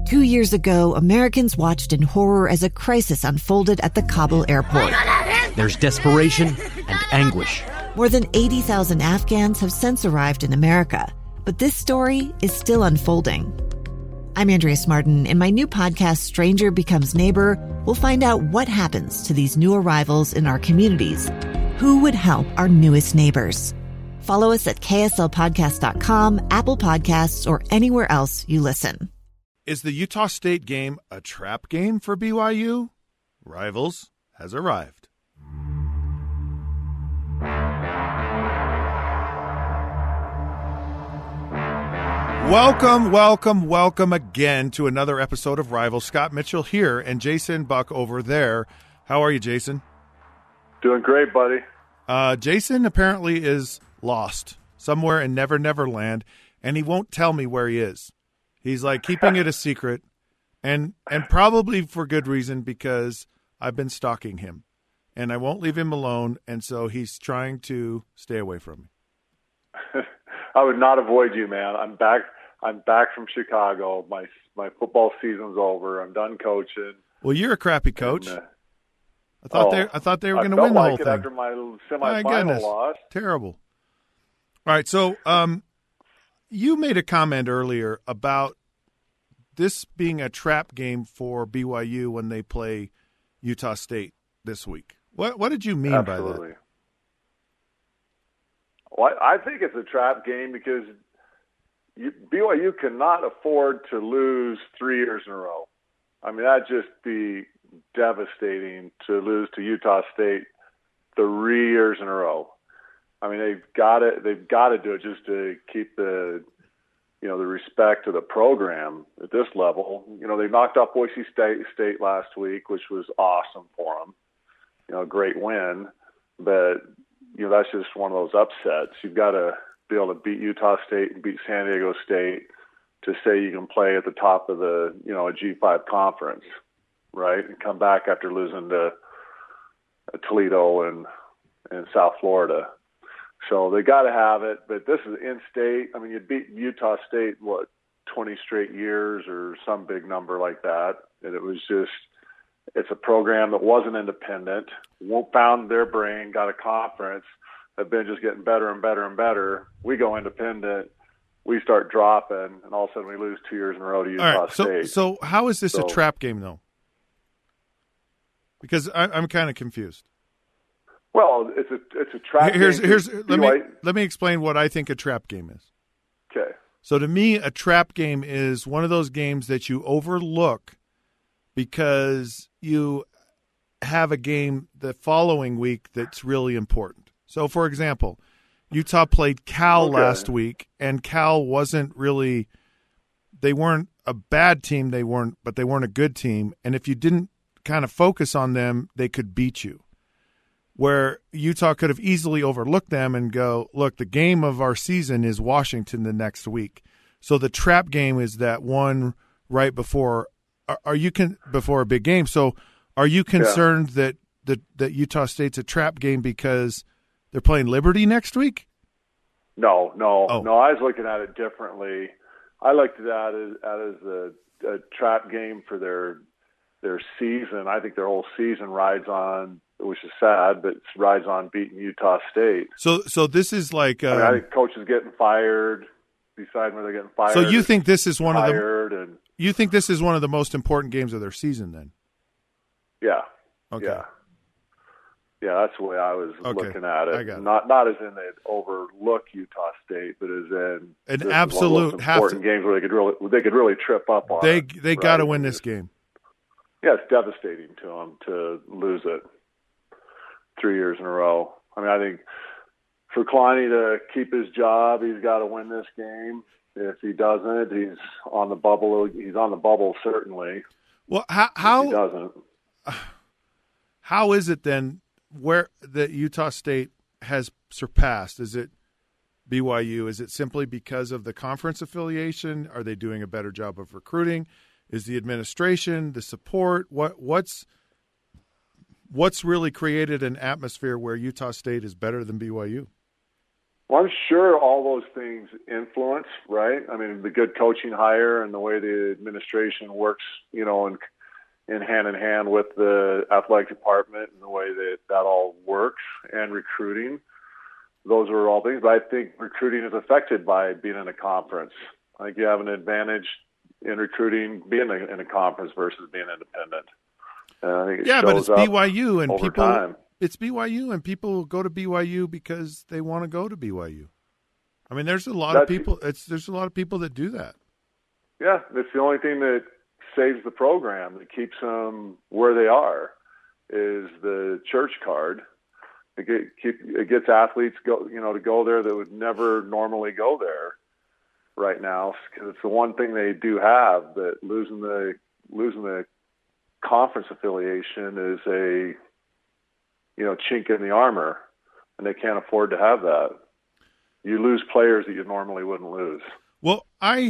2 years ago, Americans watched in horror as a crisis unfolded at the Kabul airport. There's desperation and anguish. More than 80,000 Afghans have since arrived in America, but this story is still unfolding. I'm Andrea Martin. In my new podcast, Stranger Becomes Neighbor, we'll find out what happens to these new arrivals in our communities. Who would help our newest neighbors? Follow us at kslpodcast.com, Apple Podcasts, or anywhere else you listen. Is the Utah State game a trap game for BYU? Rivals has arrived. Welcome again to another episode of Rivals. Scott Mitchell here and Jason Buck over there. How are you, Jason? Doing great, buddy. Jason apparently is lost somewhere in Never Never Land, and he won't tell me where he is. He's like keeping it a secret, and probably for good reason, because I've been stalking him, and I won't leave him alone, and so he's trying to stay away from me. I would not avoid you, man. I'm back from Chicago. My football season's over. I'm done coaching. Well, you're a crappy coach. I thought they were going to win the whole thing after my semifinal loss. Terrible. All right, so you made a comment earlier about this being a trap game for BYU when they play Utah State this week. What did you mean by that? Well, I think it's a trap game because BYU cannot afford to lose 3 years in a row. I mean, that'd just be devastating to lose to Utah State 3 years in a row. I mean, they've got to do it just to keep the respect of the program at this level. You know, they knocked off Boise State last week, which was awesome for them. You know, a great win, but that's just one of those upsets. You've got to be able to beat Utah State and beat San Diego State to say you can play at the top of a G5 conference, right? And come back after losing to Toledo and South Florida. So they got to have it, but this is in-state. I mean, you beat Utah State, 20 straight years or some big number like that. And it's a program that wasn't independent, found their brain, got a conference, have been just getting better and better and better. We go independent, we start dropping, and all of a sudden we lose 2 years in a row to Utah State. So how is this a trap game, though? Because I'm kind of confused. Well, it's a trap game. Let me explain what I think a trap game is. Okay. So to me, a trap game is one of those games that you overlook because you have a game the following week that's really important. So, for example, Utah played Cal last week, and Cal wasn't really – they weren't a bad team, but they weren't a good team. And if you didn't kind of focus on them, they could beat you. Where Utah could have easily overlooked them and go, look, the game of our season is Washington the next week. So the trap game is that one right before before a big game. So are you concerned that Utah State's a trap game because they're playing Liberty next week? No. I was looking at it differently. I looked at that as a trap game for their season. I think their whole season rides on, which is sad, but it rides on beating Utah State. So this is like I think coaches getting fired, deciding whether they're getting fired. So you think this is one of the most important games of their season, then? Yeah. Okay. Yeah, that's the way I was looking at it. I got it. Not as in they'd overlook Utah State, but as in an absolute important games where they could really trip up on. They got to win this game. Yeah, it's devastating to them to lose it 3 years in a row. I mean, I think for Kalani to keep his job, he's got to win this game. If he doesn't, he's on the bubble. He's on the bubble, certainly. Well, if he doesn't. How is it then where that Utah State has surpassed? Is it BYU? Is it simply because of the conference affiliation? Are they doing a better job of recruiting? Is the administration, the support? What's really created an atmosphere where Utah State is better than BYU? Well, I'm sure all those things influence, right? I mean, the good coaching hire and the way the administration works, in hand in hand with the athletic department and the way that all works, and recruiting. Those are all things. But I think recruiting is affected by being in a conference. I think you have an advantage in recruiting being in a conference versus being independent. I think but it's BYU and over people. Time. It's BYU and people go to BYU because they want to go to BYU. I mean, there's a lot of people. There's a lot of people that do that. Yeah, that's the only thing that saves the program, that keeps them where they are, is the church card. It gets athletes to go there that would never normally go there right now, because it's the one thing they do have, that losing the conference affiliation is a chink in the armor, and they can't afford to have that. You lose players that you normally wouldn't lose. Well,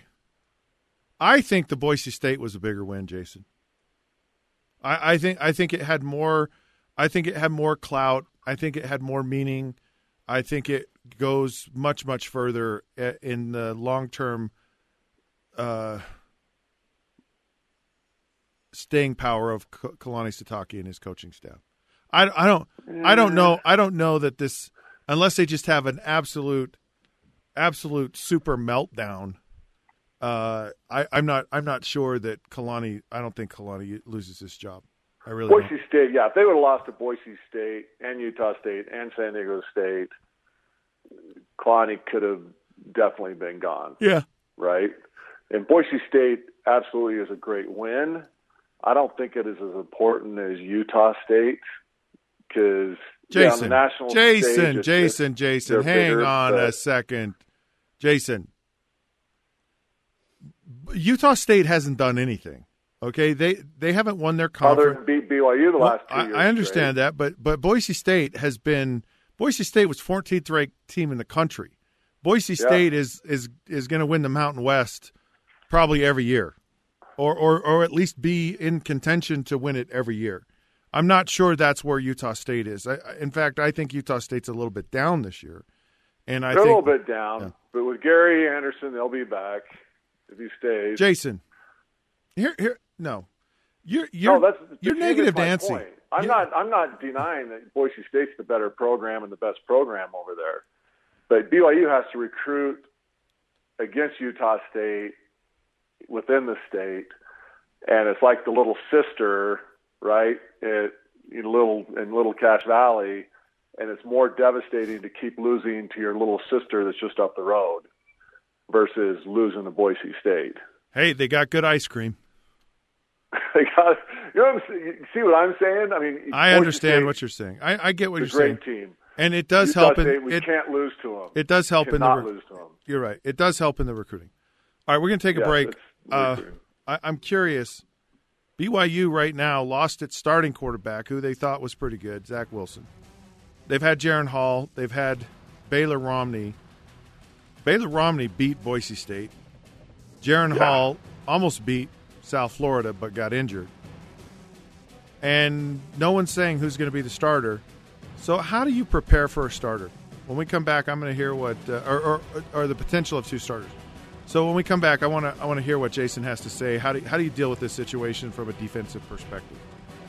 I think the Boise State was a bigger win, Jason. I think it had more. I think it had more clout. I think it had more meaning. I think it goes much, much further in the long-term staying power of Kalani Sitake and his coaching staff. I don't know that this, unless they just have an absolute super meltdown. I'm not sure that Kalani. I don't think Kalani loses his job. I really don't. Boise State, yeah. If they would have lost to Boise State and Utah State and San Diego State, Kalani could have definitely been gone. Yeah. Right? And Boise State absolutely is a great win. I don't think it is as important as Utah State, because on the national stage, Jason, hang on a second. Jason, Utah State hasn't done anything. Okay, they haven't won their conference. Other than beat BYU the last 2 years. I understand that, but Boise State was 14th ranked team in the country. Boise State is going to win the Mountain West probably every year, or at least be in contention to win it every year. I'm not sure that's where Utah State is. In fact, I think Utah State's a little bit down this year, and they're a little bit down. But with Gary Anderson, they'll be back if he stays. Jason, you're negative Nancy. Point. I'm not denying that Boise State's the better program and the best program over there, but BYU has to recruit against Utah State within the state, and it's like the little sister, right? In Little Cache Valley, and it's more devastating to keep losing to your little sister that's just up the road versus losing to Boise State. Hey, they got good ice cream. They got, you see what I'm saying? I mean, I understand what you're saying. I get what you're saying. Great team, and it does Utah help. State, we can't lose to them. It does help in lose to them. You're right. It does help in the recruiting. All right, we're going to take a break. I'm curious. BYU right now lost its starting quarterback, who they thought was pretty good, Zach Wilson. They've had Jaron Hall. They've had Baylor Romney. Baylor Romney beat Boise State. Jaron Hall almost beat South Florida but got injured. And no one's saying who's going to be the starter. So how do you prepare for a starter? When we come back, I'm going to hear what or the potential of two starters. So when we come back, I want to hear what Jason has to say. How do you deal with this situation from a defensive perspective?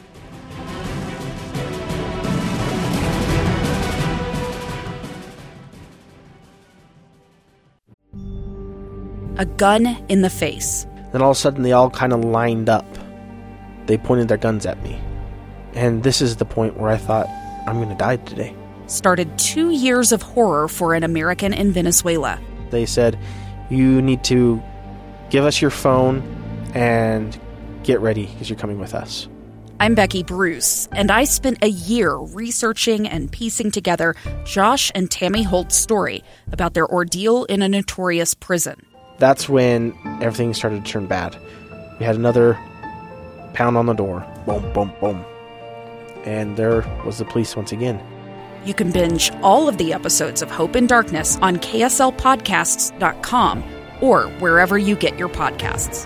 A gun in the face. Then all of a sudden they all kind of lined up. They pointed their guns at me. And this is the point where I thought, I'm going to die today. Started 2 years of horror for an American in Venezuela. They said, you need to give us your phone and get ready because you're coming with us. I'm Becky Bruce, and I spent a year researching and piecing together Josh and Tammy Holt's story about their ordeal in a notorious prison. That's when everything started to turn bad. We had another pound on the door. Boom, boom, boom. And there was the police once again. You can binge all of the episodes of Hope in Darkness on KSLPodcasts.com or wherever you get your podcasts.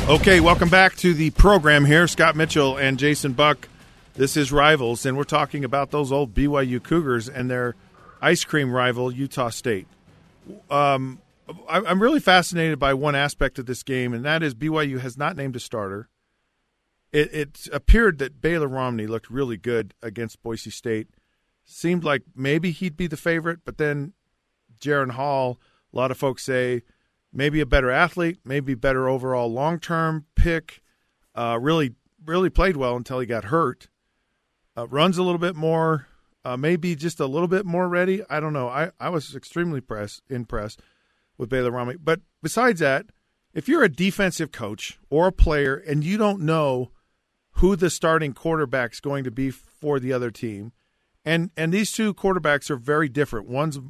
Okay, welcome back to the program here. Scott Mitchell and Jason Buck. This is Rivals, and we're talking about those old BYU Cougars and their ice cream rival, Utah State. I'm really fascinated by one aspect of this game, and that is BYU has not named a starter. It appeared that Baylor Romney looked really good against Boise State. Seemed like maybe he'd be the favorite, but then Jaron Hall, a lot of folks say, maybe a better athlete, maybe better overall long-term pick. Really played well until he got hurt. Runs a little bit more, maybe just a little bit more ready. I don't know. I was extremely impressed with Baylor Romney. But besides that, if you're a defensive coach or a player and you don't know who the starting quarterback's going to be for the other team, and these two quarterbacks are very different. One is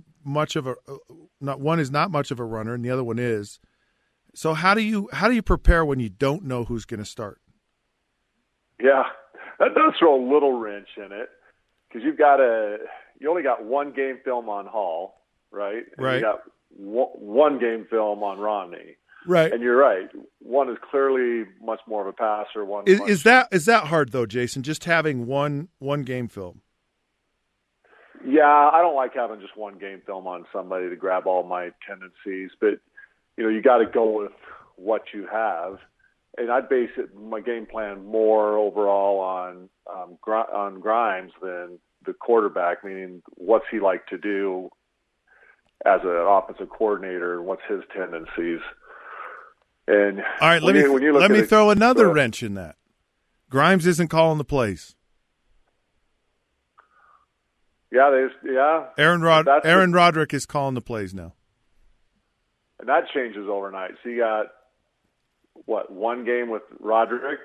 not much of a runner, and the other one is. So how do you prepare when you don't know who's going to start? Yeah, that does throw a little wrench in it because you only got one game film on Hall, right? And right. You got one game film on Romney. Right. And you're right. One is clearly much more of a passer. Is that hard though, Jason? Just having one game film. Yeah, I don't like having just one game film on somebody to grab all my tendencies, but you got to go with what you have, and I'd base my game plan more overall on Grimes than the quarterback. Meaning, what's he like to do as an offensive coordinator? What's his tendencies? And all right, let me throw another wrench in that. Grimes isn't calling the plays. Yeah, Aaron Roderick is calling the plays now, and that changes overnight. So you got one game with Roderick,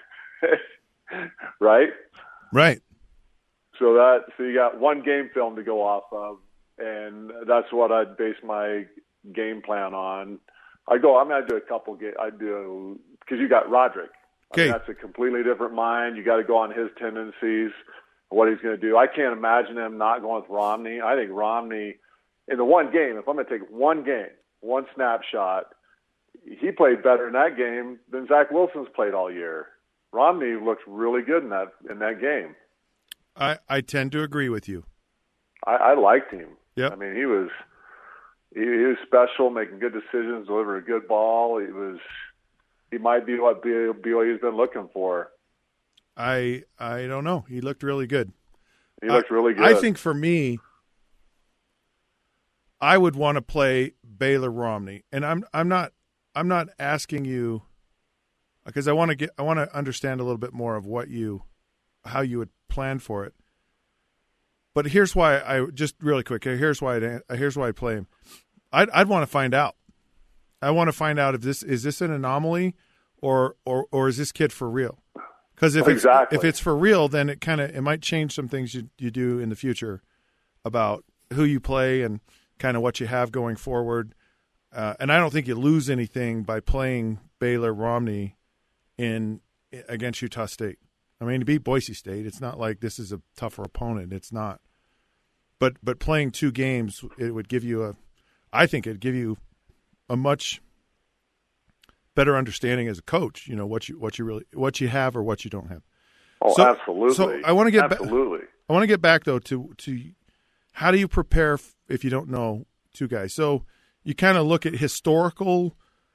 right? Right. So you got one game film to go off of, and that's what I'd base my game plan on. I'm going to do a couple games. Because you got Roderick. Okay. That's a completely different mind. You got to go on his tendencies, what he's going to do. I can't imagine him not going with Romney. I think Romney, in the one game, if I'm going to take one game, one snapshot, he played better in that game than Zach Wilson's played all year. Romney looked really good in that game. I tend to agree with you. I liked him. Yep. I mean, he was special, making good decisions, delivering a good ball. He might be what BYU's been looking for. I don't know. He looked really good. He looked really good. I think for me, I would want to play Baylor Romney, and I'm not asking you because I want to understand a little bit more of how you would plan for it. But here's why Here's why I'd play him. I'd want to find out. I want to find out if this is an anomaly or is this kid for real? Because if it's for real, then it might change some things you do in the future about who you play and kind of what you have going forward. And I don't think you lose anything by playing Baylor Romney against Utah State. I mean, to beat Boise State, it's not like this is a tougher opponent. It's not. But playing two games, it would give you it'd give you a much better understanding as a coach. What you have or what you don't have. Oh, so, absolutely. So I want to get I want to get back though to how do you prepare if you don't know two guys? So you kind of look at historical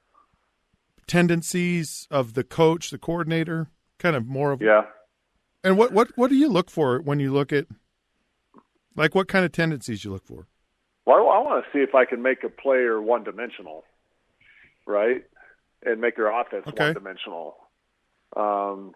tendencies of the coach, the coordinator, kind of more of And what do you look for when you look at what kind of tendencies you look for? Well, I want to see if I can make a player one-dimensional, right, and make their offense one-dimensional. Taysom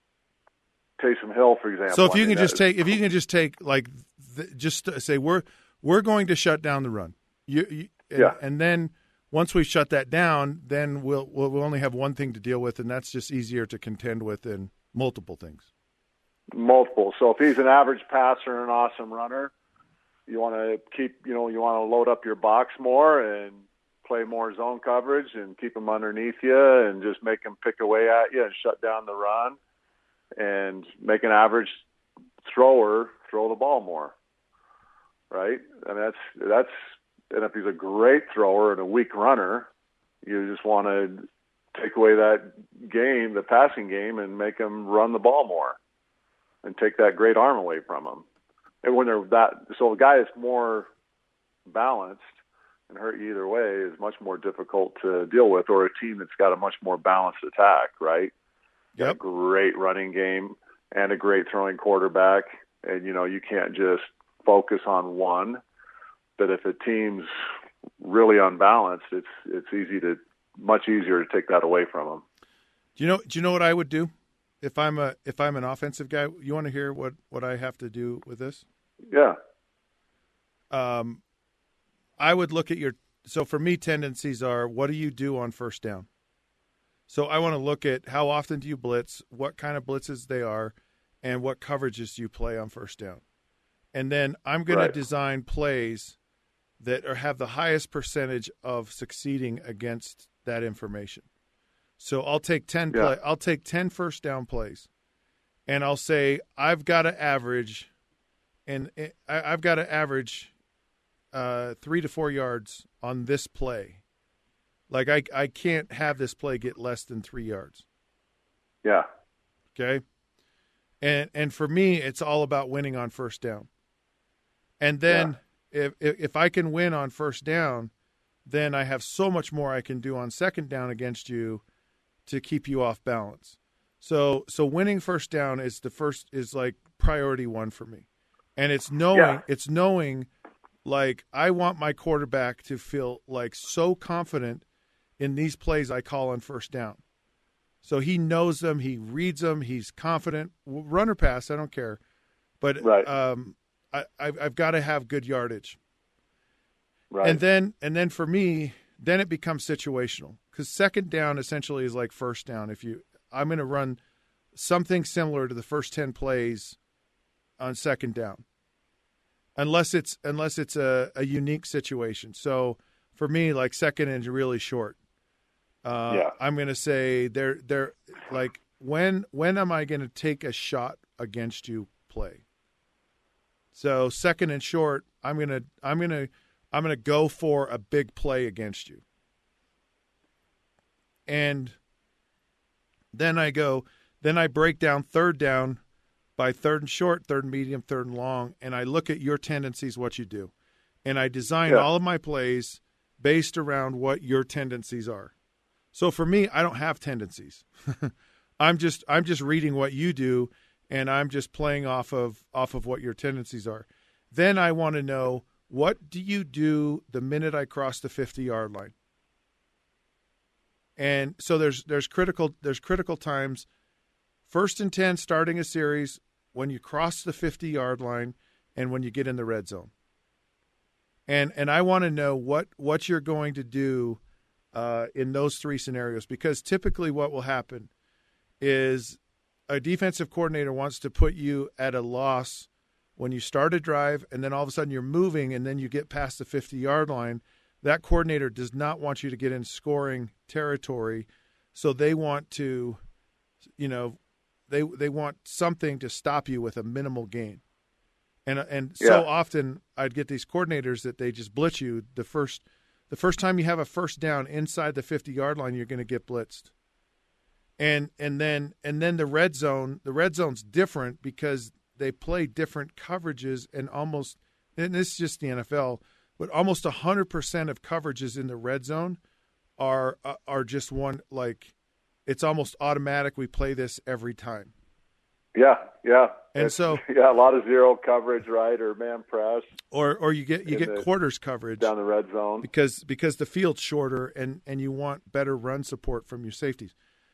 Hill, for example. So if you can just take just say we're going to shut down the run. And then once we shut that down, then we'll only have one thing to deal with, and that's just easier to contend with than multiple things. Multiple. So if he's an average passer and an awesome runner, you want to load up your box more and play more zone coverage and keep him underneath you and just make him pick away at you and shut down the run and make an average thrower throw the ball more. Right? And that's and if he's a great thrower and a weak runner, you just want to take away that game, the passing game, and make them run the ball more and take that great arm away from them. And when they're so a guy that's more balanced and hurt you either way is much more difficult to deal with, or a team that's got a much more balanced attack, right? Yep. A great running game and a great throwing quarterback. And, you can't just focus on one. But if a team's really unbalanced, it's much easier to take that away from them. Do you know what I would do if I'm an offensive guy? You want to hear what I have to do with this? Yeah. I would look at so for me, tendencies are, what do you do on first down? So I want to look at how often do you blitz, what kind of blitzes they are, and what coverages do you play on first down. And then I'm going to design plays that have the highest percentage of succeeding against that information. So I'll take 10 first down plays, and I'll say I've got to average 3 to 4 yards on this play. Like I can't have this play get less than 3 yards. Yeah. Okay. And for me, it's all about winning on first down. And then if I can win on first down, then I have so much more I can do on second down against you to keep you off balance. So winning first down is like priority one for me. And it's knowing like I want my quarterback to feel like so confident in these plays I call on first down. So he knows them, he reads them, he's confident. Run or pass, I don't care. But I've got to have good yardage. Right. And then for me, then it becomes situational, because second down essentially is like first down. I'm going to run something similar to the first 10 plays on second down, unless it's a unique situation. So for me, like second and really short, I'm going to say they're like when am I going to take a shot against you play? So second and short, I'm gonna go for a big play against you. And then I break down third down by third and short, third and medium, third and long, and I look at your tendencies, what you do. And I design all of my plays based around what your tendencies are. So for me, I don't have tendencies. I'm just reading what you do, and I'm just playing off of what your tendencies are. Then I want to know, what do you do the minute I cross the 50-yard line? And so there's critical times. 1st and 10 starting a series, when you cross the 50-yard line, and when you get in the red zone. And I want to know what you're going to do in those three scenarios, because typically what will happen is a defensive coordinator wants to put you at a loss when you start a drive, and then all of a sudden you're moving, and then you get past the 50-yard line. That coordinator does not want you to get in scoring territory, so they want to, they want something to stop you with a minimal gain. And so often I'd get these coordinators that they just blitz you. The first time you have a first down inside the 50-yard line, you're going to get blitzed. And then the red zone's different, because they play different coverages, and this is just the NFL, but almost 100% of coverages in the red zone are just one, like, it's almost automatic. We play this every time. Yeah. And so a lot of zero coverage, right, or man press, or you get quarters coverage down the red zone, because the field's shorter, and you want better run support from your safeties.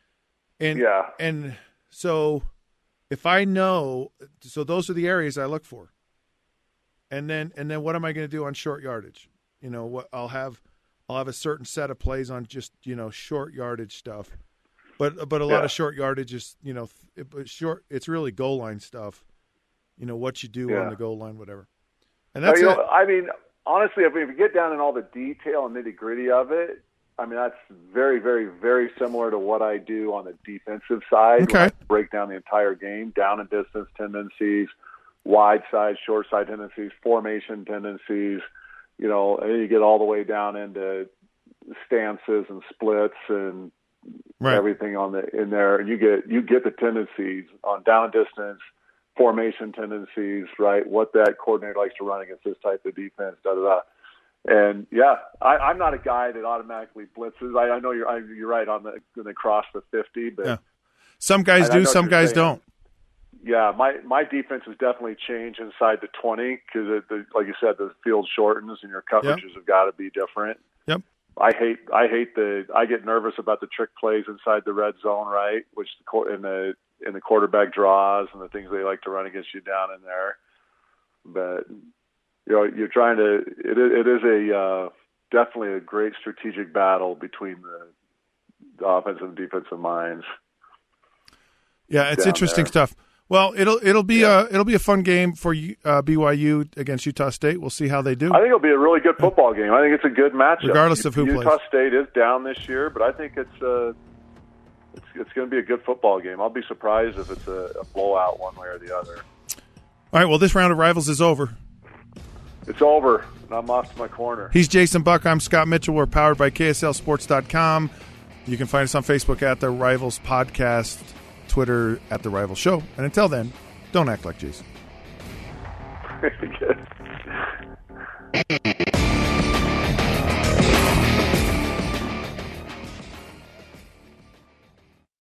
And so if I know, so those are the areas I look for. And then what am I going to do on short yardage? What I'll have a certain set of plays on just, short yardage stuff. But a lot of short yardage is, short. It's really goal line stuff. What you do on the goal line, whatever. And that's it. I mean, honestly, if you get down in all the detail and nitty gritty of it, I mean, that's very, very, very similar to what I do on the defensive side. Okay. When I break down the entire game, down and distance tendencies, wide side, short side tendencies, formation tendencies, and then you get all the way down into stances and splits and everything in there, and you get the tendencies on down distance, formation tendencies, right? What that coordinator likes to run against this type of defense, And I'm not a guy that automatically blitzes. I know you're right on the cross the 50, but some guys do, some guys don't. Yeah, my defense has definitely changed inside the 20 because, like you said, the field shortens and your coverages have got to be different. Yep. I get nervous about the trick plays inside the red zone, right? Which in the quarterback draws and the things they like to run against you down in there. But you're trying to. It is definitely a great strategic battle between the offensive and defensive minds. Yeah, it's interesting stuff. Well, it'll be a fun game for BYU against Utah State. We'll see how they do. I think it'll be a really good football game. I think it's a good matchup, regardless of who plays. Utah State is down this year, but I think it's going to be a good football game. I'll be surprised if it's a blowout one way or the other. All right. Well, this round of Rivals is over. It's over, and I'm off to my corner. He's Jason Buck. I'm Scott Mitchell. We're powered by KSLSports.com. You can find us on Facebook at The Rivals Podcast, Twitter at The Rivals Show. And until then, don't act like Jason. Good.